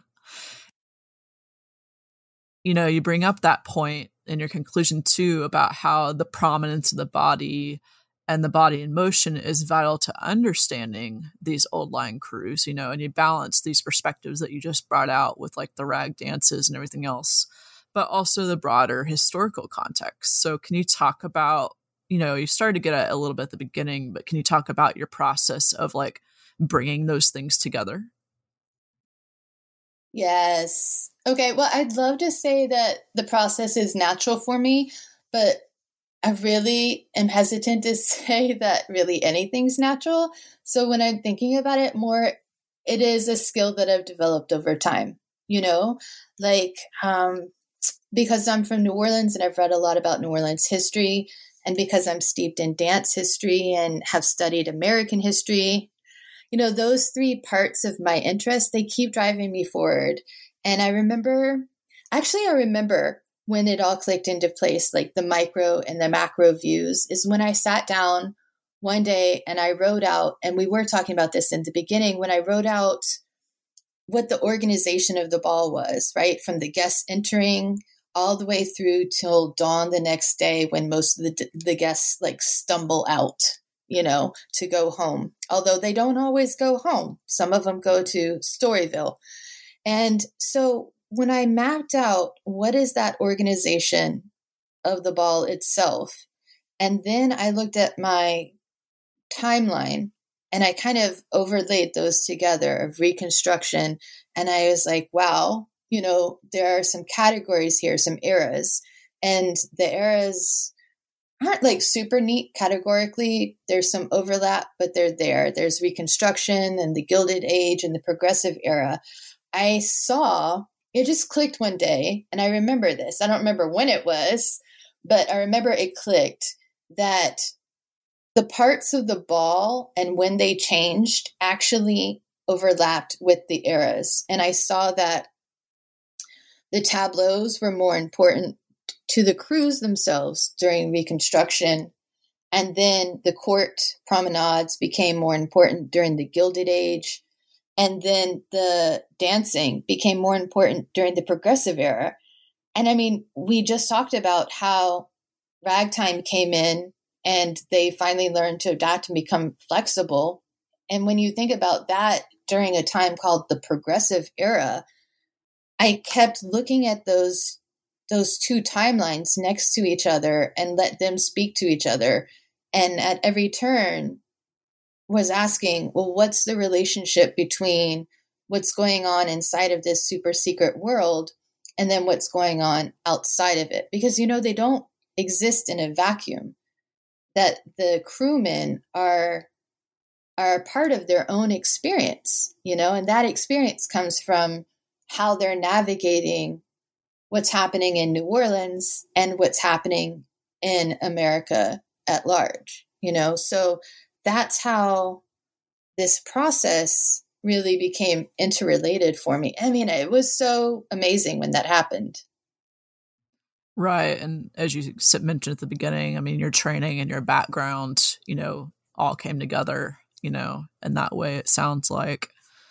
[SPEAKER 6] You bring up that point in your conclusion too about how the prominence of the body and the body in motion is vital to understanding these old line crews, and you balance these perspectives that you just brought out with like the rag dances and everything else, but also the broader historical context. So can you talk about, you started to get a little bit at the beginning, but can you talk about your process of like bringing those things together?
[SPEAKER 7] Yes. Okay. Well, I'd love to say that the process is natural for me, but I really am hesitant to say that really anything's natural. So when I'm thinking about it more, it is a skill that I've developed over time, because I'm from New Orleans and I've read a lot about New Orleans history, and because I'm steeped in dance history and have studied American history, those three parts of my interest, they keep driving me forward. And I remember when it all clicked into place, like the micro and the macro views, is when I sat down one day and I wrote out, and we were talking about this in the beginning, when I wrote out what the organization of the ball was, right? From the guests entering all the way through till dawn the next day, when most of the guests like stumble out, to go home. Although they don't always go home. Some of them go to Storyville. And so when I mapped out what is that organization of the ball itself, and then I looked at my timeline and I kind of overlaid those together of Reconstruction. And I was like, wow, there are some categories here, some eras, and the eras aren't like super neat categorically. There's some overlap, but they're there. There's Reconstruction and the Gilded Age and the Progressive Era. I saw, it just clicked one day, and I remember this. I don't remember when it was, but I remember it clicked that the parts of the ball and when they changed actually overlapped with the eras. And I saw that the tableaus were more important to the crews themselves during Reconstruction. And then the court promenades became more important during the Gilded Age. And then the dancing became more important during the progressive era. And I mean, we just talked about how ragtime came in and they finally learned to adapt and become flexible. And when you think about that during a time called the progressive era, I kept looking at those two timelines next to each other and let them speak to each other. And at every turn was asking, well, what's the relationship between what's going on inside of this super secret world and then what's going on outside of it? Because, they don't exist in a vacuum, that the crewmen are part of their own experience, and that experience comes from how they're navigating what's happening in New Orleans and what's happening in America at large, so that's how this process really became interrelated for me. I mean, it was so amazing when that happened.
[SPEAKER 6] Right. And as you mentioned at the beginning, I mean, your training and your background, all came together, in that way, it sounds like.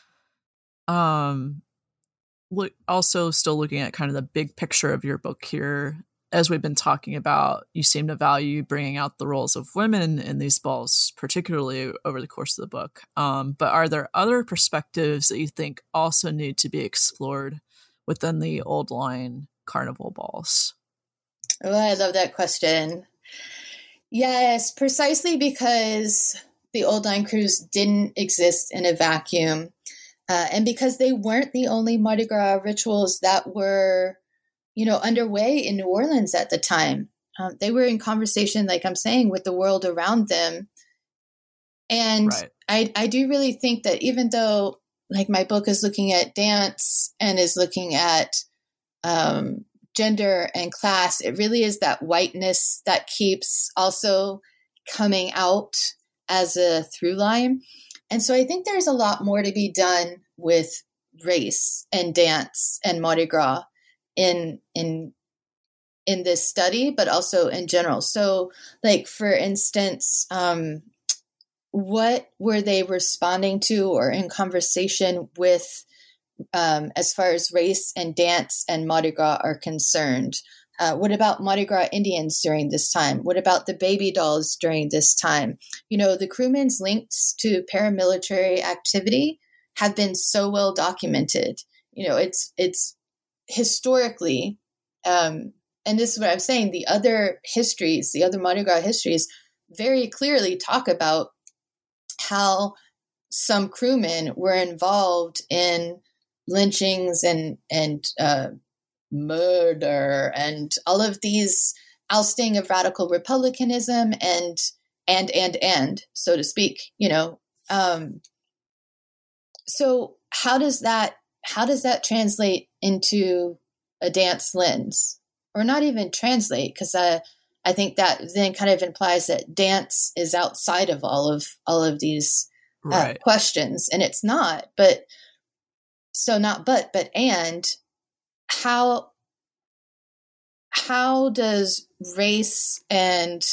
[SPEAKER 6] Also still looking at kind of the big picture of your book here, as we've been talking about, you seem to value bringing out the roles of women in these balls, particularly over the course of the book. But are there other perspectives that you think also need to be explored within the old line carnival balls?
[SPEAKER 7] Oh, I love that question. Yes, precisely because the old line crews didn't exist in a vacuum. And because they weren't the only Mardi Gras rituals that were underway in New Orleans at the time. They were in conversation, like I'm saying, with the world around them. And right. I do really think that even though like my book is looking at dance and is looking at gender and class, it really is that whiteness that keeps also coming out as a through line. And so I think there's a lot more to be done with race and dance and Mardi Gras in this study, but also in general. So like, for instance, what were they responding to or in conversation with as far as race and dance and Mardi Gras are concerned? What about Mardi Gras Indians during this time? What about the baby dolls during this time? The crewmen's links to paramilitary activity have been so well documented. It's historically, and this is what I'm saying, the other Mardi Gras histories very clearly talk about how some crewmen were involved in lynchings and murder and all of these ousting of radical republicanism and so to speak, so how does that translate into a dance lens? Or not even translate, because I think that then kind of implies that dance is outside of all of these
[SPEAKER 6] right.
[SPEAKER 7] Questions, and it's not. But how does race and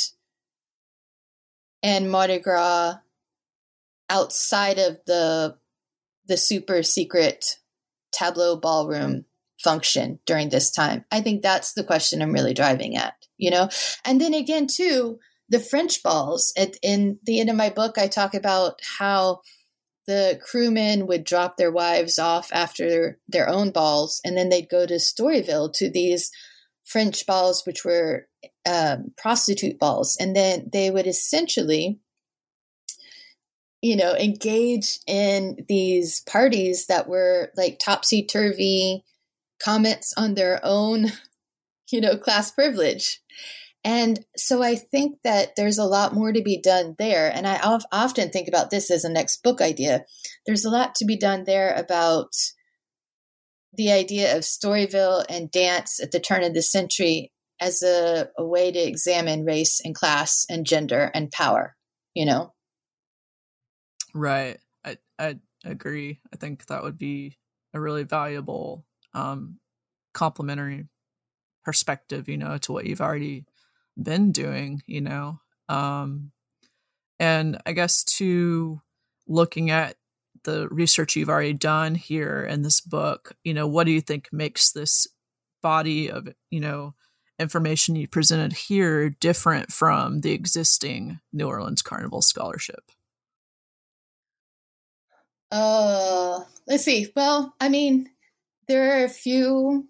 [SPEAKER 7] Mardi Gras outside of the super secret tableau ballroom function during this time? I think that's the question I'm really driving at, And then again, too, the French balls. In the end of my book, I talk about how the crewmen would drop their wives off after their own balls, and then they'd go to Storyville to these French balls, which were prostitute balls. And then they would essentially, engage in these parties that were like topsy-turvy comments on their own, class privilege. And so I think that there's a lot more to be done there. And I often think about this as a next book idea. There's a lot to be done there about the idea of Storyville and dance at the turn of the century as a way to examine race and class and gender and power,
[SPEAKER 6] Right. I agree. I think that would be a really valuable complementary perspective, to what you've already been doing, and I guess to looking at the research you've already done here in this book, what do you think makes this body of, information you presented here different from the existing New Orleans Carnival scholarship?
[SPEAKER 7] Let's see. Well, I mean, there are a few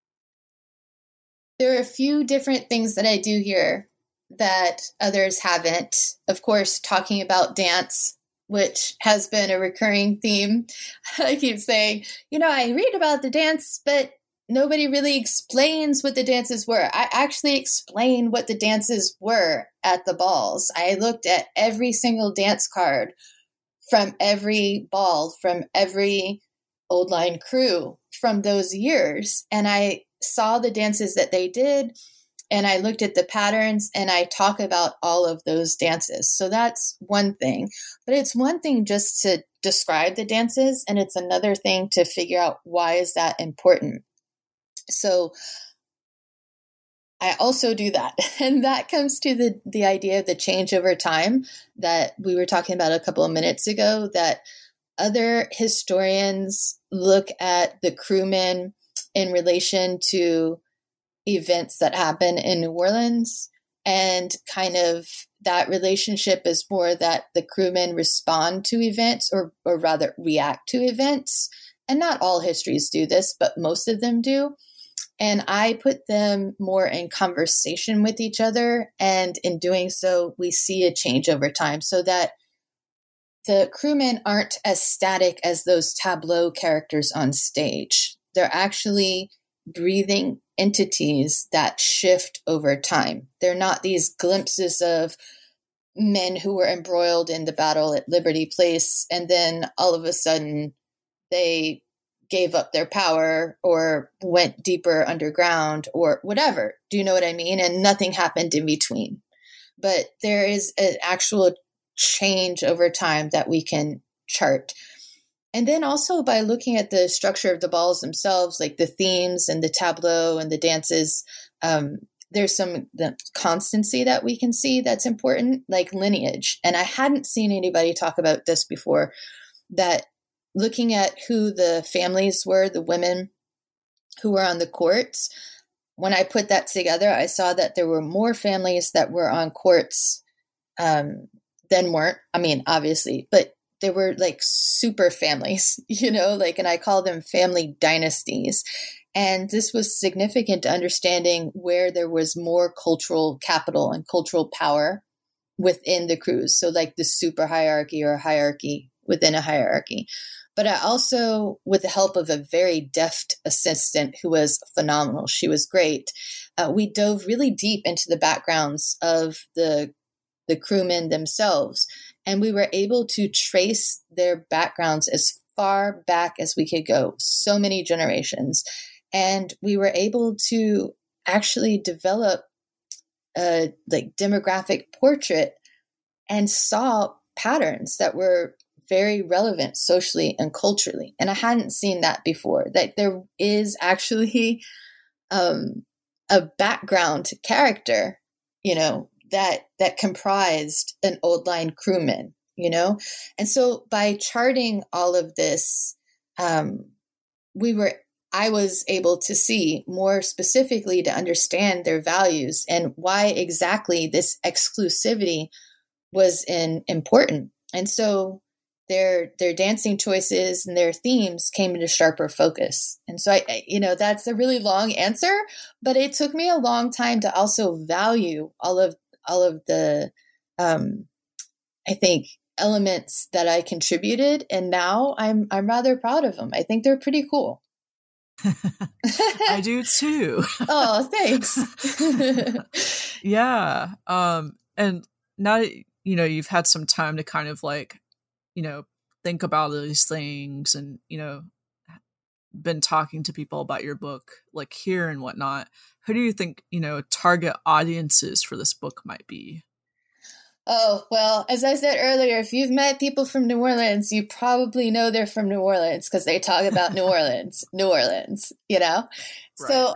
[SPEAKER 7] different things that I do here that others haven't. Of course, talking about dance, which has been a recurring theme. I keep saying, I read about the dance, but nobody really explains what the dances were. I actually explained what the dances were at the balls. I looked at every single dance card from every ball, from every Old Line crew from those years. And I saw the dances that they did, and I looked at the patterns, and I talk about all of those dances. So that's one thing. But it's one thing just to describe the dances, and it's another thing to figure out why is that important. So I also do that. And that comes to the idea of the change over time that we were talking about a couple of minutes ago, that other historians look at the crewmen in relation to events that happen in New Orleans, and kind of that relationship is more that the crewmen respond to events, or rather react to events. And not all histories do this, but most of them do. And I put them more in conversation with each other. And in doing so, we see a change over time, so that the crewmen aren't as static as those tableau characters on stage. They're actually breathing entities that shift over time. They're not these glimpses of men who were embroiled in the battle at Liberty Place, and then all of a sudden they gave up their power or went deeper underground or whatever. Do you know what I mean? And nothing happened in between. But there is an actual change over time that we can chart. And then also by looking at the structure of the balls themselves, like the themes and the tableau and the dances, there's the constancy that we can see that's important, like lineage. And I hadn't seen anybody talk about this before, that looking at who the families were, the women who were on the courts, when I put that together, I saw that there were more families that were on courts than weren't. I mean, obviously, but they were like super families, and I call them family dynasties. And this was significant to understanding where there was more cultural capital and cultural power within the crews. So like the super hierarchy or hierarchy within a hierarchy. But I also, with the help of a very deft assistant who was phenomenal, she was great, we dove really deep into the backgrounds of the crewmen themselves. And we were able to trace their backgrounds as far back as we could go, so many generations. And we were able to actually develop a demographic portrait and saw patterns that were very relevant socially and culturally. And I hadn't seen that before, that there is actually a background character, that comprised an Old Line crewman, And so by charting all of this, I was able to see more specifically, to understand their values and why exactly this exclusivity was important. And so their dancing choices and their themes came into sharper focus. And so that's a really long answer, but it took me a long time to also value all of the, I think, elements that I contributed. And now I'm rather proud of them. I think they're pretty cool.
[SPEAKER 6] I do too.
[SPEAKER 7] Oh, thanks.
[SPEAKER 6] Yeah. And now, you've had some time to kind of think about these things and, been talking to people about your book, like here and whatnot. Who do you think, target audiences for this book might be?
[SPEAKER 7] Oh, well, as I said earlier, if you've met people from New Orleans, you probably know they're from New Orleans because they talk about New Orleans, Right. So,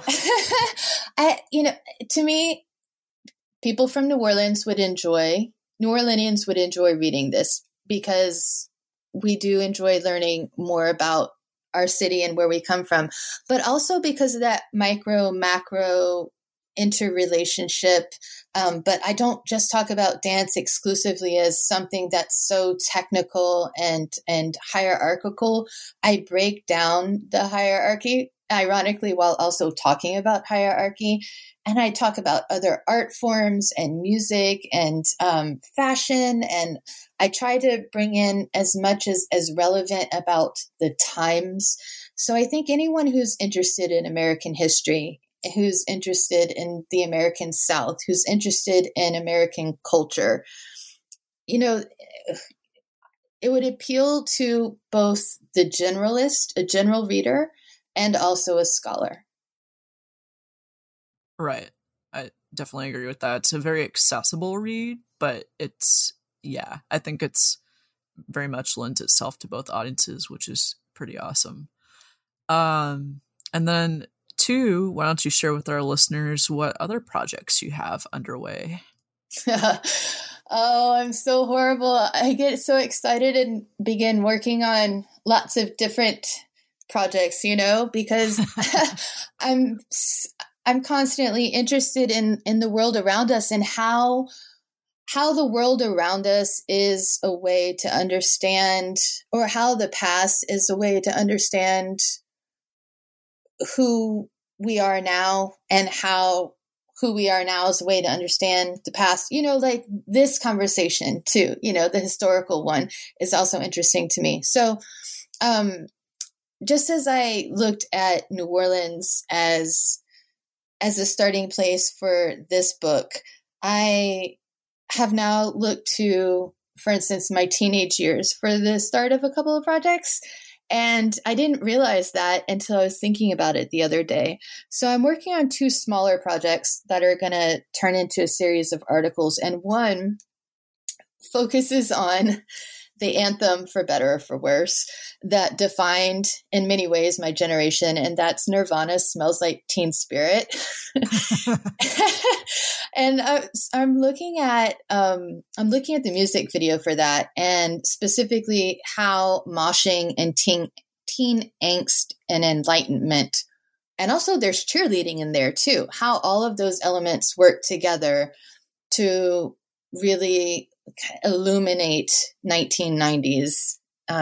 [SPEAKER 7] to me, people from New Orleans would enjoy reading this because we do enjoy learning more about our city and where we come from, but also because of that micro macro interrelationship. But I don't just talk about dance exclusively as something that's so technical and hierarchical. I break down the hierarchy, ironically, while also talking about hierarchy. And I talk about other art forms and music and fashion. And I try to bring in as much as relevant about the times. So I think anyone who's interested in American history, who's interested in the American South, who's interested in American culture, it would appeal to both the generalist, a general reader, and also a scholar.
[SPEAKER 6] Right. I definitely agree with that. It's a very accessible read, but I think it's very much lends itself to both audiences, which is pretty awesome. And then 2, why don't you share with our listeners what other projects you have underway?
[SPEAKER 7] Oh, I'm so horrible. I get so excited and begin working on lots of different projects, because I'm constantly interested in the world around us and how the world around us is a way to understand, or how the past is a way to understand who we are now, and how who we are now is a way to understand the past. Like this conversation too, the historical one is also interesting to me. So just as I looked at New Orleans as a starting place for this book, I have now looked to, for instance, my teenage years for the start of a couple of projects. And I didn't realize that until I was thinking about it the other day. So I'm working on 2 smaller projects that are going to turn into a series of articles. And one focuses on the anthem, for better or for worse, that defined in many ways my generation, and that's Nirvana Smells Like Teen Spirit. And I'm looking at the music video for that, and specifically how moshing and teen angst and enlightenment, and also there's cheerleading in there too, how all of those elements work together to really illuminate 1990s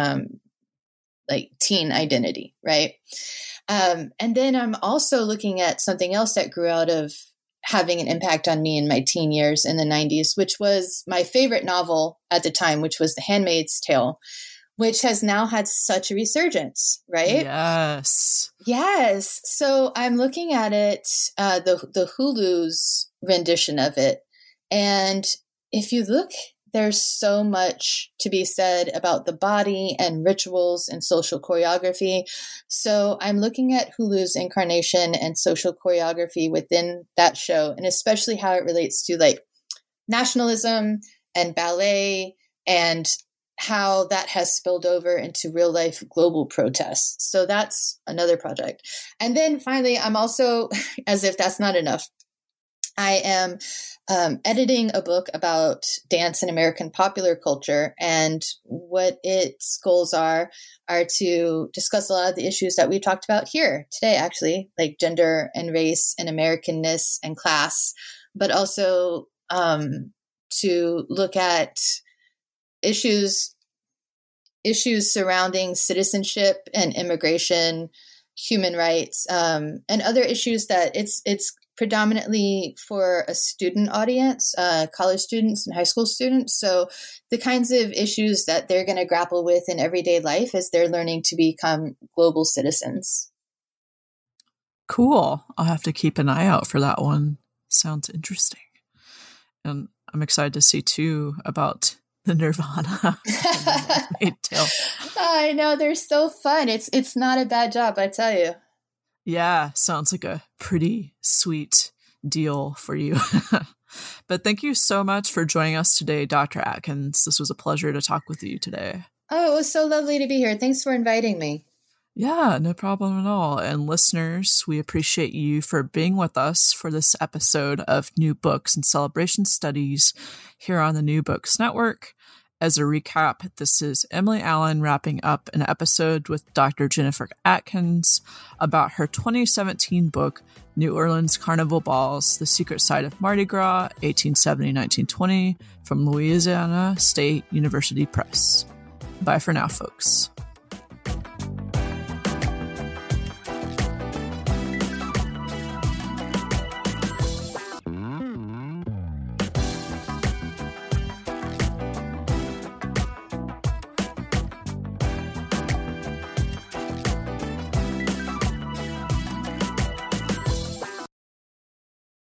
[SPEAKER 7] like teen identity, right? And then I'm also looking at something else that grew out of having an impact on me in my teen years in the 90s, which was my favorite novel at the time, which was The Handmaid's Tale, which has now had such a resurgence, right? Yes. So I'm looking at it, the Hulu's rendition of it. And if you look, there's so much to be said about the body and rituals and social choreography. So I'm looking at Hulu's incarnation and social choreography within that show, and especially how it relates to like nationalism and ballet, and how that has spilled over into real life global protests. So that's another project. And then finally, I'm also, as if that's not enough, I am editing a book about dance in American popular culture, and what its goals are to discuss a lot of the issues that we talked about here today, actually, like gender and race and Americanness and class, but also to look at issues surrounding citizenship and immigration, human rights, and other issues that it's predominantly for a student audience, college students and high school students. So the kinds of issues that they're going to grapple with in everyday life as they're learning to become global citizens.
[SPEAKER 6] Cool. I'll have to keep an eye out for that one. Sounds interesting. And I'm excited to see too about the Nirvana tale.
[SPEAKER 7] I know, they're so fun. It's not a bad job, I tell you.
[SPEAKER 6] Yeah, sounds like a pretty sweet deal for you. But thank you so much for joining us today, Dr. Atkins. This was a pleasure to talk with you today.
[SPEAKER 7] Oh, it was so lovely to be here. Thanks for inviting me.
[SPEAKER 6] Yeah, no problem at all. And listeners, we appreciate you for being with us for this episode of New Books and Celebration Studies here on the New Books Network. As a recap, this is Emily Allen wrapping up an episode with Dr. Jennifer Atkins about her 2017 book, New Orleans Carnival Balls, The Secret Side of Mardi Gras, 1870-1920, from Louisiana State University Press. Bye for now, folks.